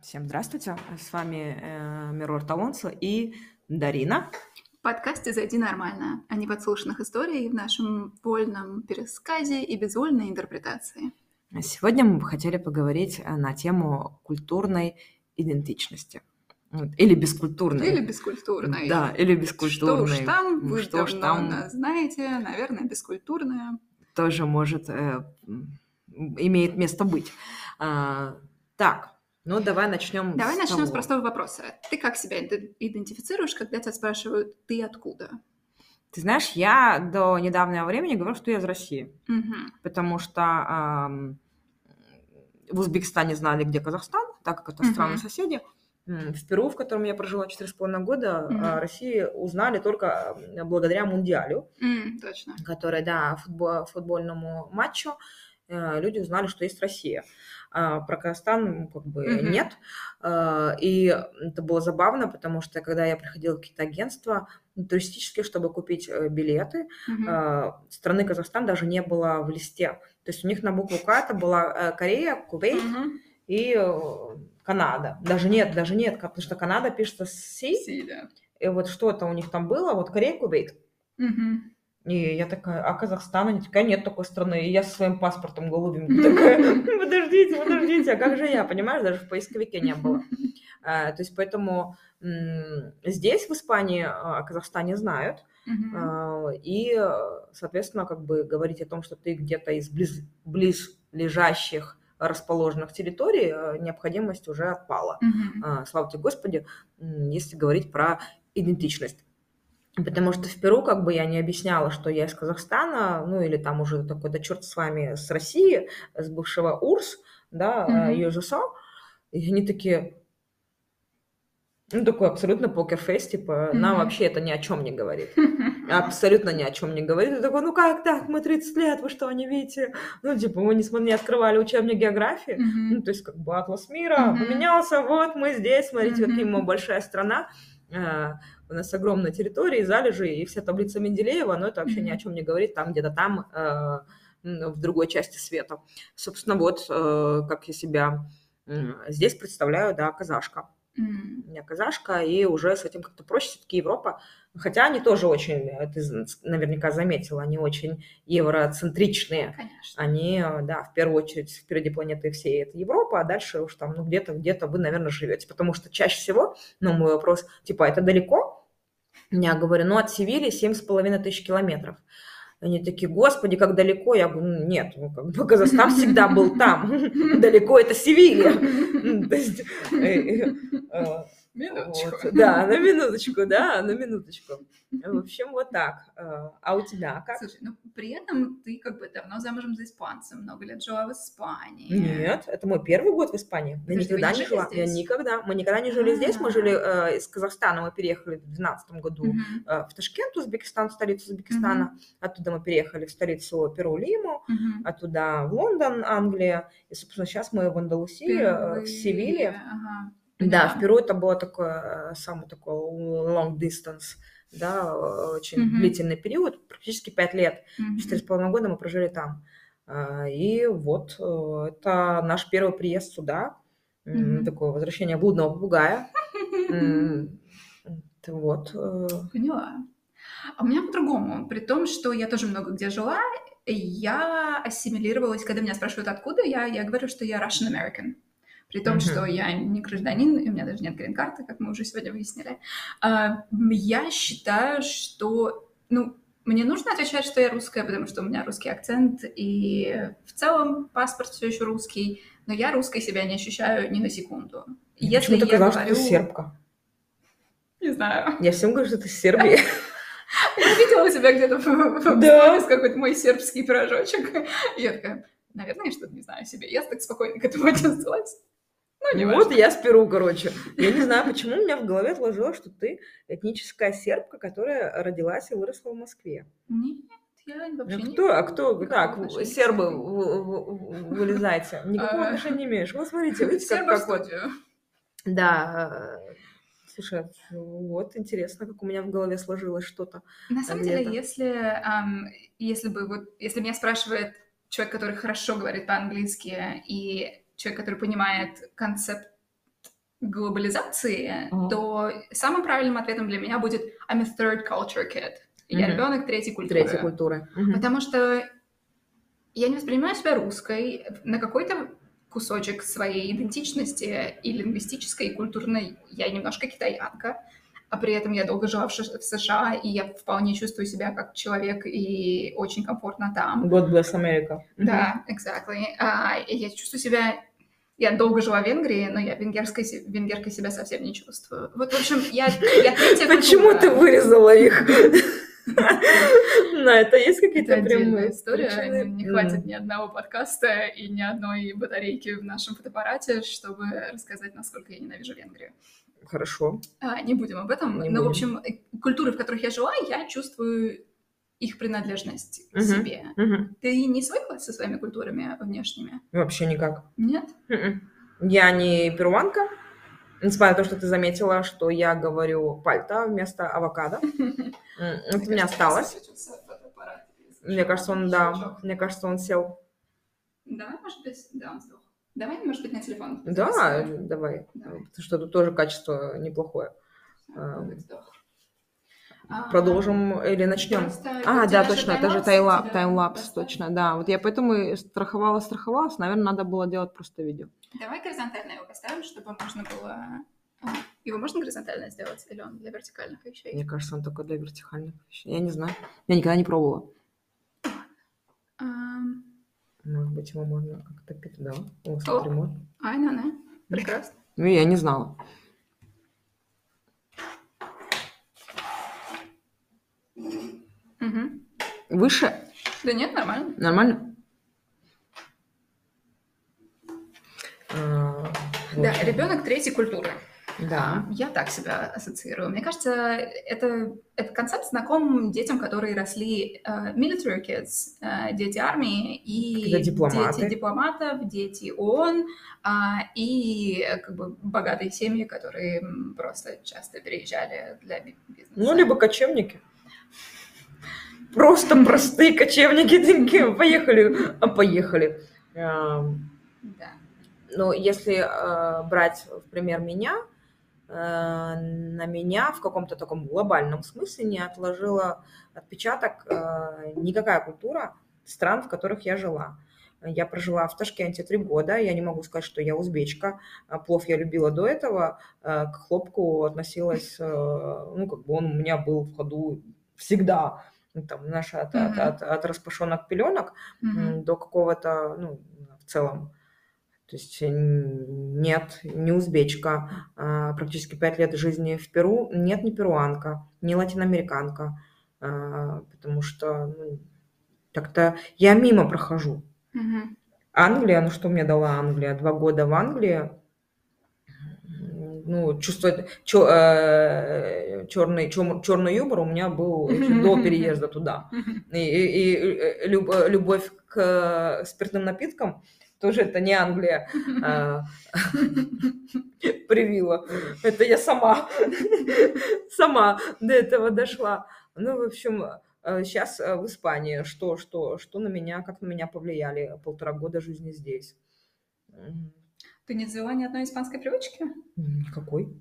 Всем здравствуйте, с вами Мирор Талонцо и Дарина. В подкасте «Зайди нормально» о неподслушанных историях в нашем вольном пересказе и безвольной интерпретации. Сегодня мы бы хотели поговорить на тему культурной идентичности. Или бескультурной. Или бескультурной. Да, или бескультурной. Что уж там, вы Что уж давно там нас знаете, наверное, бескультурная. тоже может, имеет место быть. Так, ну давай начнем Давай начнем с того. простого вопроса. Ты как себя идентифицируешь, когда тебя спрашивают «ты откуда?» Ты знаешь, я до недавнего времени говорю, что я из России. Мгм. Потому что в Узбекистане знали, где Казахстан, так как это страны-соседи. В Перу, в котором я прожила 4,5 года, о России узнали только благодаря Мундиалю, Точно. который, да, футбольному матчу люди узнали, что есть Россия. А про Казахстан как бы нет. И это было забавно, потому что когда я приходила в какие-то агентства туристические, чтобы купить билеты, страны Казахстан даже не было в листе. То есть у них на букву К это была Корея, Кувейт и Канада. Даже нет, потому что Канада пишется с Си. Да. И вот что-то у них там было, вот Корея, Кувейт. И я такая, а Казахстан? Они такая, нет такой страны. И я со своим паспортом голубеньким такая, подождите, а как же я? Понимаешь, даже в поисковике не было. То есть поэтому здесь, в Испании, о Казахстане знают. И, соответственно, как бы говорить о том, что ты где-то из близлежащих расположенных территорий, необходимость уже отпала. Слава тебе, Господи, если говорить про идентичность. Потому что в Перу как бы я не объясняла, что я из Казахстана, ну или там уже такой, да черт с вами, с России, с бывшего УРС, да, ЮЖСО. И они такие, ну такой абсолютно покерфейс, типа, нам вообще это ни о чем не говорит. Абсолютно ни о чем не говорит. И такой, ну как так, мы 30 лет, вы что, не видите? Ну типа, мы не открывали учебник географии, ну то есть как бы атлас мира поменялся, вот мы здесь, смотрите, какая мы большая страна. У нас огромная территория, залежи, и вся таблица Менделеева, но это вообще ни о чем не говорит, там где-то там, в другой части света. Собственно, вот как я себя здесь представляю, да, казашка. Я казашка, и уже с этим как-то проще, все-таки Европа. Хотя они тоже очень, ты наверняка заметила, они очень евроцентричные. Конечно. Они, да, в первую очередь впереди планеты всей это Европа, а дальше уж там, ну, где-то вы, наверное, живете. Потому что чаще всего, ну, мой вопрос, типа, это далеко? Я говорю, ну, от Севильи 7,5 тысяч километров. Они такие, господи, как далеко. Я говорю, нет, ну, как бы Казахстан всегда был там. Далеко это Севилья. То есть, Минуточку. вот, да, на минуточку. В общем, вот так. А у тебя как? Слушай, ну при этом ты как бы давно замужем за испанцем, много лет жила в Испании. Нет, это мой первый год в Испании. Я Подожди, никогда вы не не жила. жили здесь? Мы никогда не жили здесь. Мы жили из Казахстана, мы переехали в 2012 году в Ташкент, Узбекистан, столицу Узбекистана. Оттуда мы переехали в столицу Перу, Лиму, оттуда в Лондон, Англия. И, собственно, сейчас мы в Андалусии, в Севилье. Да, в Перу это было такое, самый такой long distance, да, очень длительный период, практически 5 лет, 4,5 года мы прожили там. И вот это наш первый приезд сюда, такое возвращение блудного попугая. Вот. Поняла. А у меня по-другому, при том, что я тоже много где жила, я ассимилировалась, когда меня спрашивают, откуда я говорю, что я Russian American. При том, что я не гражданин, и у меня даже нет грин-карты, как мы уже сегодня выяснили. Я считаю, что, ну, мне нужно отвечать, что я русская, потому что у меня русский акцент, и в целом паспорт все еще русский, но я русской себя не ощущаю ни на секунду. Если я говорю, что ты сербка? Не знаю. Я всем говорю, что ты из Сербии. Я видела тебя где-то в какой-то мой сербский пирожочек. И я такая, наверное, я что-то не знаю о себе. Я так спокойно к этому отнеслась. Ну, не вот я с Перу, короче. Я не знаю, почему у меня в голове отложилось, что ты этническая сербка, которая родилась и выросла в Москве. Нет, я вообще не... Кто? Так, сербы, вылезайте. Никакого отношения не имеешь. Вот смотрите, видите, как вот... Да, слушай, вот интересно, как у меня в голове сложилось что-то. На самом деле, если меня спрашивает человек, который хорошо говорит по-английски, и человек, который понимает концепт глобализации, то самым правильным ответом для меня будет I'm a third culture kid. Я ребенок третьей культуры. Потому что я не воспринимаю себя русской. На какой-то кусочек своей идентичности и лингвистической, и культурной я немножко китаянка, а при этом я долго жила в США, и я вполне чувствую себя как человек и очень комфортно там. God bless America. Да, exactly. Я чувствую себя... Я долго жила в Венгрии, но я венгеркой себя совсем не чувствую. Вот, в общем, я третья культура. Почему ты вырезала их? На это есть какие-то прямые истории? Не хватит ни одного подкаста и ни одной батарейки в нашем фотоаппарате, чтобы рассказать, насколько я ненавижу Венгрию. Хорошо. Не будем об этом. Но, в общем, культуры, в которых я жила, я чувствую их принадлежность к себе. Ты не свыклась со своими культурами внешними? Вообще никак. Нет? Я не перуанка. Несмотря на то, что ты заметила, что я говорю пальто вместо авокадо. Это у меня осталось. Мне кажется, он сел. Да, может быть, да, он сдох. Давай, может быть, на телефон. Да, давай. Потому что тут тоже качество неплохое. Продолжим или начнем? Да, точно, это же таймлапс, точно, да. Вот я поэтому и страховалась, наверное, надо было делать просто видео. Давай горизонтально его поставим, чтобы можно было... Его можно горизонтально сделать, или он для вертикальных вещей? Мне кажется, он только для вертикальных вещей. Я не знаю. Я никогда не пробовала. Может быть, его можно как-то да? Смотри, можно. Прекрасно. Ну, я не знала. Выше? Да нет, нормально. Нормально? Да, ребенок третьей культуры. Да. Я так себя ассоциирую. Мне кажется, этот концепт знаком детям, которые росли military kids, дети армии и дети дипломатов, дети ООН и как бы богатые семьи, которые просто часто переезжали для бизнеса. Ну, либо кочевники. Просто простые кочевники такие. Поехали. Да. Ну, если брать в пример меня, на меня в каком-то таком глобальном смысле не отложила отпечаток никакая культура стран, в которых я жила. Я прожила в Ташкенте 3 года, я не могу сказать, что я узбечка. Плов я любила до этого, к хлопку относилась, ну, как бы он у меня был в ходу всегда. Там, знаешь, от распашонок пеленок до какого-то, ну, в целом. То есть нет, не узбечка. Практически 5 лет жизни в Перу. Нет, не перуанка, не латиноамериканка. Потому что как-то я мимо прохожу. Англия, ну что мне дала Англия? 2 года в Англии. Ну, чувствовать черный юмор у меня был до переезда туда. И любовь к спиртным напиткам тоже это не Англия привила. Это я сама до этого дошла. Ну, в общем, сейчас в Испании что на меня, как на меня повлияли 1,5 года жизни здесь. Ты не завела ни одной испанской привычки? Никакой.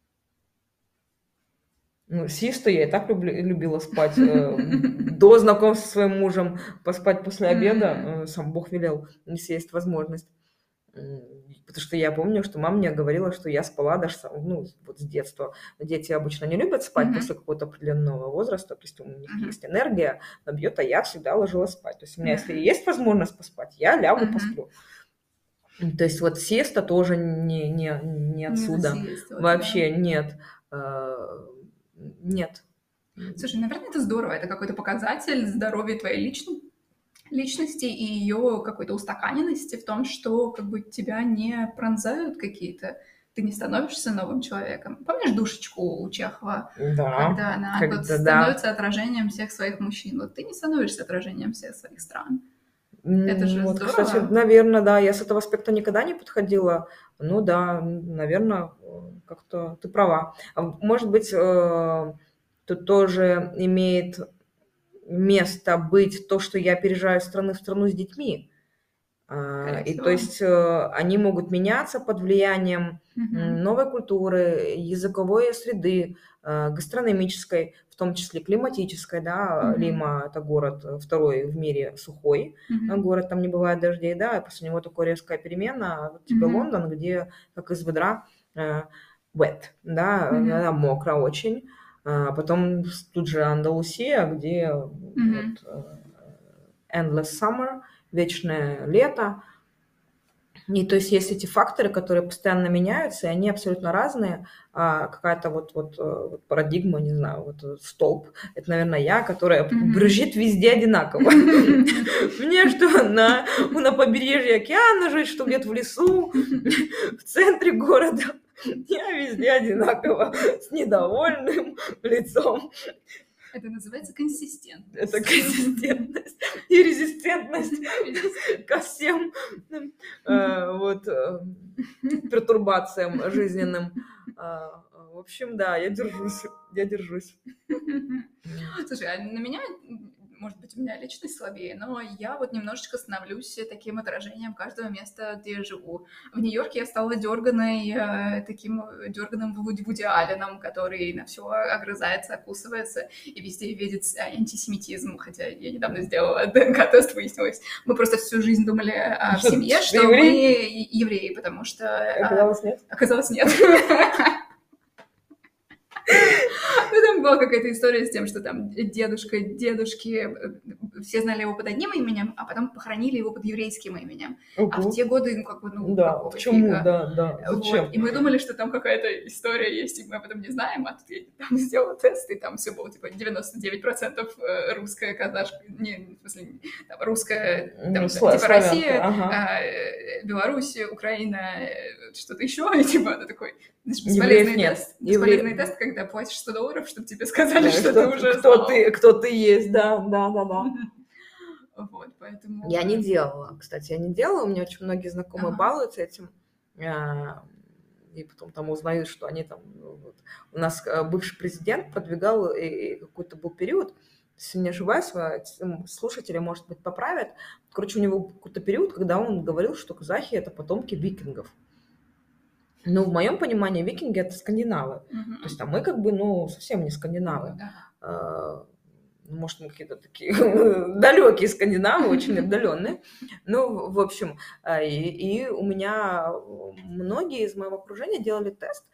Ну, сиесту я и так любила спать. До знакомства со своим мужем поспать после обеда. Сам Бог велел, если есть возможность. Потому что я помню, что мама мне говорила, что я спала даже вот с детства. Дети обычно не любят спать после какого-то определенного возраста. То есть у них есть энергия, она бьет, а я всегда ложилась спать. То есть у меня, если есть возможность поспать, я лягу, посплю. То есть вот сиеста тоже не отсюда. Вообще нет. Нет. Слушай, наверное, это здорово. Это какой-то показатель здоровья твоей личности и ее какой-то устаканенности в том, что как бы тебя не пронзают какие-то... Ты не становишься новым человеком. Помнишь Душечку у Чехова? Да. Когда она становится отражением всех своих мужчин. Вот ты не становишься отражением всех своих стран. Это же вот, здорово. Кстати, наверное, да, я с этого аспекта никогда не подходила. Ну да, наверное, как-то ты права. Может быть, тут тоже имеет место быть то, что я переезжаю из страны в страну с детьми. И то есть они могут меняться под влиянием новой культуры, языковой среды, гастрономической, в том числе климатической, да, Лима – это город второй в мире сухой, город, там не бывает дождей, да, и после него такая резкая перемена, вот тебе Лондон, где как из ведра wet, да, мокро очень, потом тут же Андалусия, где вот, endless summer, вечное лето. И то есть есть эти факторы, которые постоянно меняются, и они абсолютно разные. Какая-то вот парадигма, не знаю, вот столб, это, наверное, я, которая брызжет везде одинаково. Мне что на побережье океана жить, что где-то в лесу, в центре города. Я везде одинаково, с недовольным лицом. Это называется консистентность. Это консистентность и резистентность ко всем пертурбациям жизненным. В общем, да, я держусь. Слушай, а на меня, может быть, у меня личность слабее, но я вот немножечко становлюсь таким отражением каждого места, где я живу. В Нью-Йорке я стала таким дерганым Вуди Алленом, который на все огрызается, окусывается и везде видит антисемитизм, хотя я недавно сделала ДНК-тест, выяснилось. Мы просто всю жизнь думали в семье, что мы евреи, потому что... Оказалось, нет? Оказалось, нет. Ну, там была какая-то история с тем, что там дедушки, все знали его под одним именем, а потом похоронили его под еврейским именем. А в те годы, да, почему, да, зачем? Вот. И мы думали, что там какая-то история есть, и мы об этом не знаем, а тут я там сделала тест, и там все было, типа, 99% русская казашка, не, в смысле, там, русская, там, типа, Россия, Беларусь, Украина, что-то еще, и типа, это такой бесполезный тест, когда платишь $100, чтобы тебе сказали, что ты уже знал. Кто ты есть, да. Вот, поэтому... Я не делала, кстати, у меня очень многие знакомые балуются этим, и потом там узнают, что они там... Вот. У нас бывший президент продвигал, и какой-то был период, если не ошибаюсь, слушатели, может быть, поправят, короче, у него какой-то период, когда он говорил, что казахи – это потомки викингов. Но в моем понимании викинги – это скандинавы. То есть, мы как бы, совсем не скандинавы. Может, мы какие-то такие далекие скандинавы, очень отдаленные. Ну, в общем, и у меня многие из моего окружения делали тест.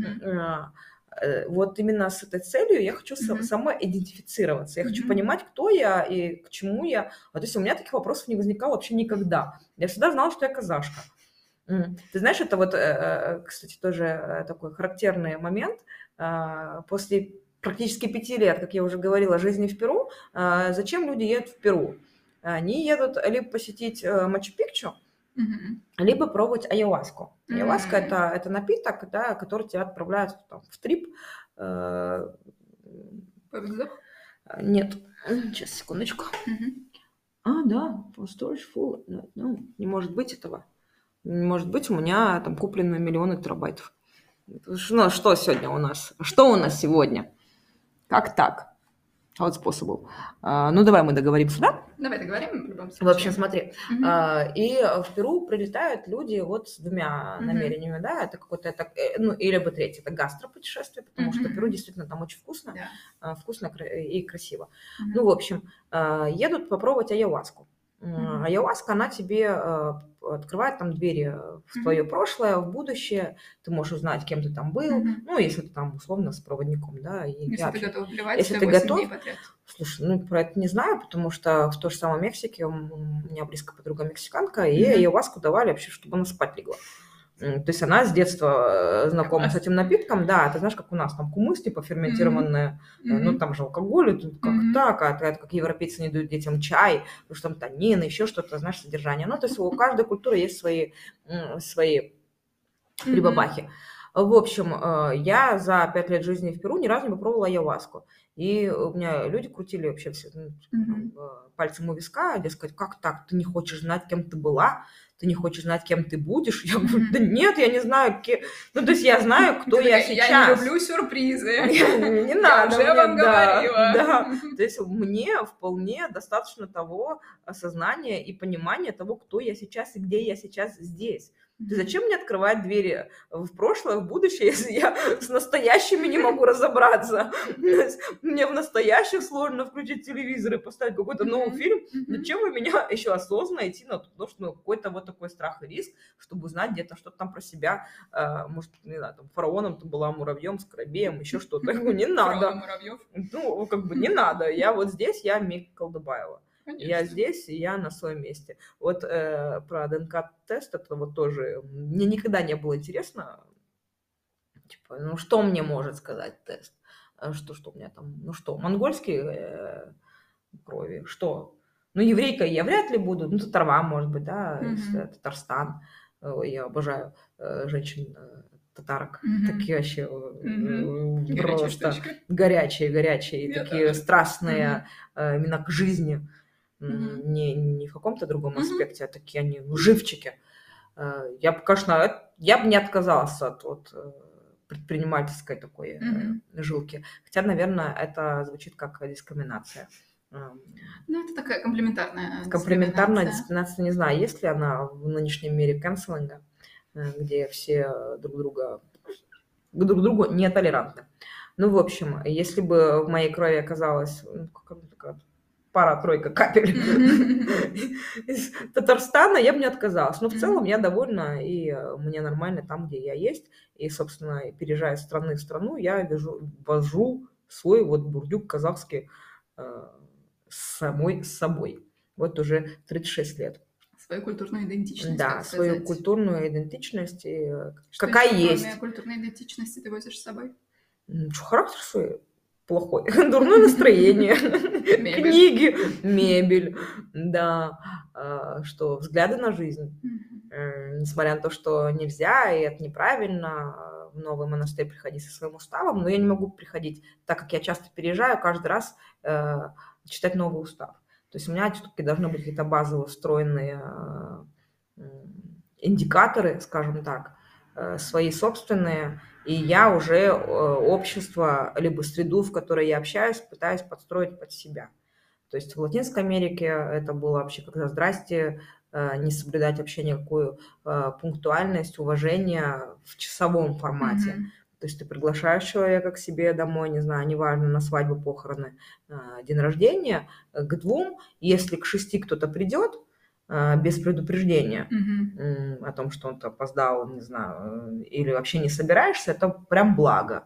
Вот именно с этой целью я хочу самоидентифицироваться. Я хочу понимать, кто я и к чему я. То есть у меня таких вопросов не возникало вообще никогда. Я всегда знала, что я казашка. Ты знаешь, это вот, кстати, тоже такой характерный момент. После практически 5 лет, как я уже говорила, жизни в Перу, зачем люди едут в Перу? Они едут либо посетить Мачу-Пикчу, либо пробовать айуаску. Айуаска – это напиток, да, который тебя отправляют в трип. Нет, сейчас, секундочку. Да, storage full. Не может быть этого. Не может быть, у меня там куплено миллионы терабайтов. Что сегодня у нас? Что у нас сегодня? Как так? What possible? Давай мы договоримся, да? Давай договорим. В любом случае. В общем, смотри. И в Перу прилетают люди вот с двумя намерениями, да, это какое-то, или бы третье, это гастропутешествие, потому что Перу действительно там очень вкусно, вкусно и красиво. В общем, едут попробовать айуаску. Айуаска, она тебе открывает там двери в твое прошлое, в будущее. Ты можешь узнать, кем ты там был. Если ты там условно с проводником, да. Если ты готов вливать, если ты готов, слушай, про это не знаю, потому что в той же самой Мексике у меня близкая подруга мексиканка, и айуаску давали вообще, чтобы она спать легла. То есть она с детства знакома с этим напитком, да, ты знаешь, как у нас там кумыс, типа ферментированная, там же алкоголь, и тут как так, а это как европейцы не дают детям чай, потому что там танины, еще что-то, знаешь, содержание. То есть у каждой культуры есть свои прибабахи. В общем, я за 5 лет жизни в Перу ни разу не попробовала ayahuasку. И у меня люди крутили вообще все пальцем у виска, дескать, как так, ты не хочешь знать, кем ты была, ты не хочешь знать, кем ты будешь? Я говорю, да нет, я не знаю, кем... Ну, то есть я знаю, кто я сейчас. Я не люблю сюрпризы. Не надо. Я уже вам говорила. Да. То есть мне вполне достаточно того осознания и понимания того, кто я сейчас и где я сейчас здесь. Ты зачем мне открывать двери в прошлое, в будущее, если я с настоящими не могу разобраться? Мне в настоящих сложно включить телевизор и поставить какой-то новый фильм. Зачем вы меня еще осознанно идти на то, что какой-то вот такой страх и риск, чтобы узнать где-то что-то там про себя? Может, не знаю, там фараоном ты была, муравьем, скоробеем, еще что-то. Не надо. Ну, как бы не надо. Я вот здесь, я Мика Колдобаева. Конечно. Я здесь, и я на своем месте. Вот про ДНК-тест, это вот тоже мне никогда не было интересно. Типа, ну что мне может сказать тест? Что у меня там? Ну что, монгольские крови? Что? Ну, еврейка я вряд ли буду. Ну, татарва, может быть, да, Татарстан. Я обожаю женщин татарок. Такие вообще просто горячие, такие страстные именно к жизни. Не в каком-то другом аспекте, а такие они, живчики. Я бы, конечно, я бы не отказалась от предпринимательской такой жилки. Хотя, наверное, это звучит как дискриминация. Ну, это такая комплементарная дискриминация, не знаю, есть ли она в нынешнем мире канцелинга, где все друг другу нетолерантны. Ну, в общем, если бы в моей крови оказалась пара-тройка капель из Татарстана, я бы не отказалась. Но в целом я довольна, и мне нормально там, где я есть. И, собственно, переезжая из страны в страну, я вожу свой вот бурдюк казахский с собой. Вот уже 36 лет. Свою культурную идентичность. Да, свою культурную идентичность. И что какая еще, есть. Кроме культурной идентичности ты возишь с собой? Характер свой плохой. Дурное настроение. Книги, мебель. Да. Что взгляды на жизнь. Несмотря на то, что нельзя, и это неправильно в новый монастырь приходить со своим уставом, но я не могу приходить, так как я часто переезжаю, каждый раз читать новый устав. То есть у меня все-таки должны быть какие-то базовые встроенные индикаторы, скажем так, свои собственные, и я уже общество, либо среду, в которой я общаюсь, пытаюсь подстроить под себя. То есть в Латинской Америке это было вообще когда «здрасте», не соблюдать вообще никакую пунктуальность, уважение в часовом формате. То есть ты приглашаешь человека к себе домой, не знаю, неважно, на свадьбу, похороны, день рождения, к 2, если к 6 кто-то придет, без предупреждения о том, что он опоздал, не знаю, или вообще не собираешься, это прям благо.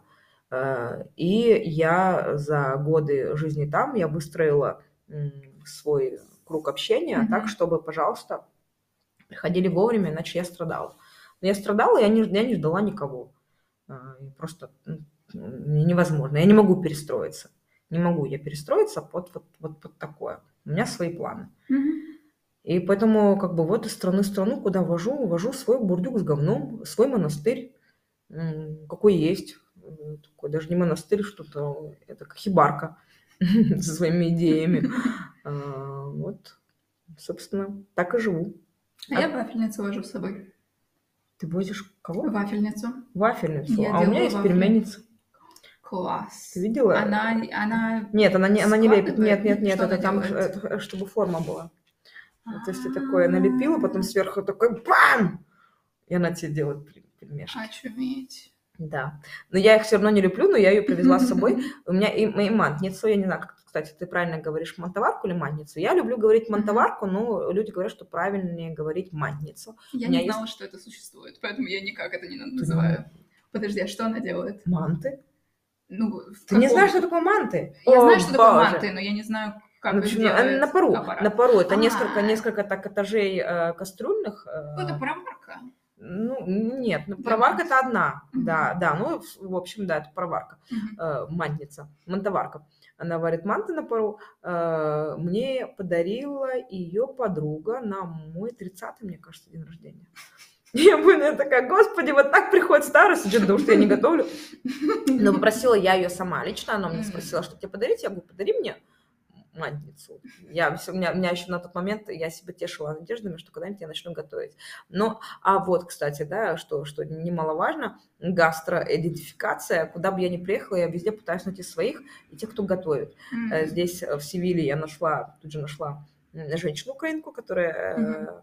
И я за годы жизни там, я выстроила свой круг общения так, чтобы, пожалуйста, приходили вовремя, иначе я страдала. Но я страдала, я не ждала никого. Просто невозможно. Я не могу перестроиться. Не могу я перестроиться под такое. У меня свои планы. И поэтому как бы вот из страны в страну, куда вожу свой бурдюк с говном, свой монастырь, какой есть. Такой даже не монастырь, что-то, это как хибарка со своими идеями. Вот, собственно, так и живу. А я вафельницу вожу с собой. Ты возишь кого? Вафельницу. Вафельницу. А у меня есть пельменница. Класс. Ты видела? Она Нет, она не лепит. Нет, это там, чтобы форма была. То есть ты такое налепила, потом сверху такой бам! И она тебе делает пельмешки. Очуметь. Да. Но я их все равно не люблю, но я ее привезла с собой. У меня и мантницу, я не знаю, как, кстати, ты правильно говоришь мантоварку или мантницу. Я люблю говорить мантоварку, но люди говорят, что правильнее говорить мантницу. Я не знала, что это существует, поэтому я никак это не называю. Подожди, а что она делает? Манты. Ну, ты не знаешь, что такое манты? Я знаю, что такое манты, но я не знаю, как это делает на пару. Это несколько так этажей кастрюльных. Это пароварка? Ну, нет, пароварка это одна. Да, ну, в общем, да, это пароварка. Мантница, мантоварка. Она варит манты на пару. Мне подарила ее подруга на мой 30-й, мне кажется, день рождения. Я буйная такая, господи, вот так приходит старость, потому что я не готовлю. Но попросила я ее сама лично, она мне спросила, что тебе подарить? Я говорю, подари мне мантницу. У меня еще на тот момент я себя тешила надеждами, что когда-нибудь я начну готовить. Ну, а вот, кстати, да, что немаловажно, гастроидентификация. Куда бы я ни приехала, я везде пытаюсь найти своих и тех, кто готовит. Здесь, в Севиле, я тут же нашла женщину-украинку, которая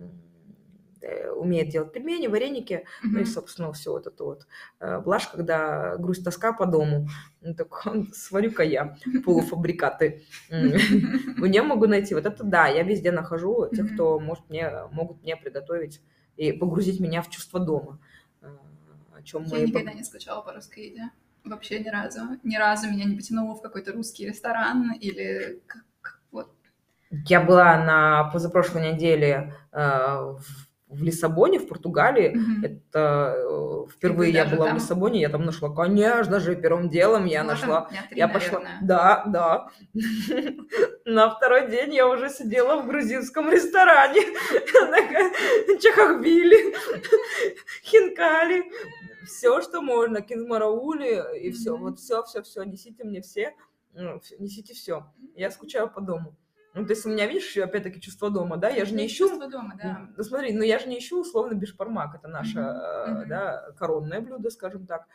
умеет делать пельмени, вареники, ну и, собственно, все вот это вот. Блажь, когда грусть, тоска по дому. Ну, так сварю-ка я полуфабрикаты. Мне могу найти. Вот это да, я везде нахожу тех, кто могут мне приготовить и погрузить меня в чувство дома. Я никогда не скучала по русской еде. Вообще ни разу. Ни разу меня не потянуло в какой-то русский ресторан или вот. Я была на позапрошлой неделе в Лиссабоне, в Португалии. Это впервые я была в Лиссабоне, я там нашла, конечно же, первым делом я нашла. Я пошла. Да. На второй день я уже сидела в грузинском ресторане. Чахахбили, хинкали, все, что можно, кинзмараули и все. Вот все, несите мне все, несите все. Я скучаю по дому. Ну, то есть у меня, видишь, опять-таки чувство дома, да, я же не ищу... Чувство дома, да. Ну, смотри, я же не ищу условно бешбармак, это наше, да, коронное блюдо, скажем так.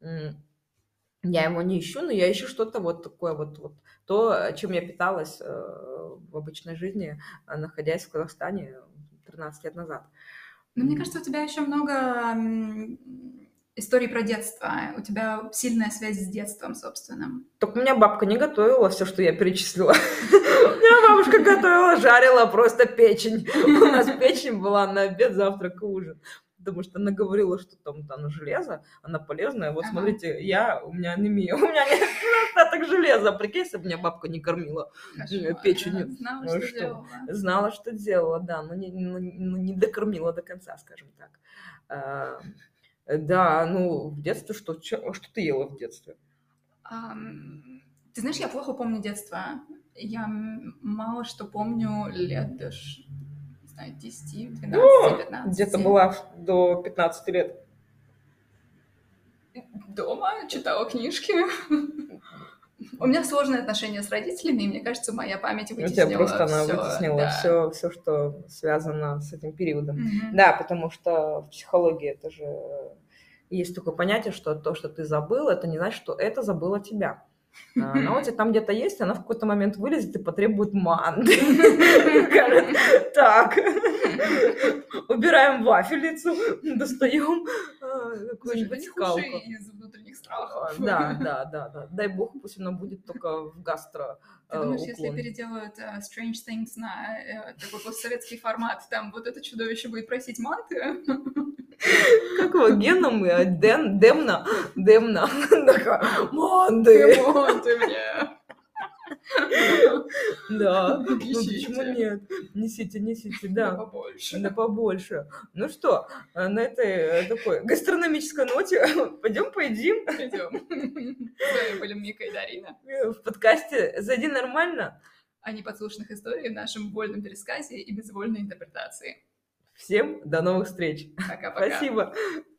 Я его не ищу, но я ищу что-то вот такое вот то, чем я питалась в обычной жизни, находясь в Казахстане 13 лет назад. Ну, мне кажется, у тебя еще много историй про детство. У тебя сильная связь с детством, собственно. Только у меня бабка не готовила все, что я перечислила. У меня бабушка готовила, жарила просто печень. У нас печень была на обед, завтрак и ужин. Потому что она говорила, что там железо, она полезная. Вот смотрите, у меня анемия, у меня нет остаток железа. Прикинь, если бы меня бабка не кормила печенью. Знала, что делала. Знала, что делала, да, но не докормила до конца, скажем так. Да, ну, в детстве что ты ела в детстве? Ты знаешь, я плохо помню детство. Я мало что помню лет даже, не знаю, 10, 12, 15. Где-то была до 15 лет. Дома читала книжки. У меня сложные отношения с родителями, и мне кажется, моя память вытеснила. У тебя просто она вытеснила все, что связано с этим периодом. Да, потому что в психологии это же есть такое понятие, что то, что ты забыл, это не значит, что это забыло тебя. Она у тебя там где-то есть, она в какой-то момент вылезет и потребует манты. Скажет, так, убираем вафельницу, достаем какую-нибудь скалку. Из внутренних страхов. Да. Дай бог, пусть она будет только в гастро. Ты думаешь, если переделают Strange Things на такой постсоветский формат, там вот это чудовище будет просить манты? Как его, Геном? Демна? Манты! Манты мне! Да, ну почему нет? Несите, да. Да побольше. Ну что, на этой такой гастрономической ноте пойдем поедим? Пойдем. С вами были Мика и Дарина. В подкасте «Зайди нормально» о неподслушанных историях в нашем вольном пересказе и безвольной интерпретации. Всем до новых встреч. Пока-пока. Спасибо.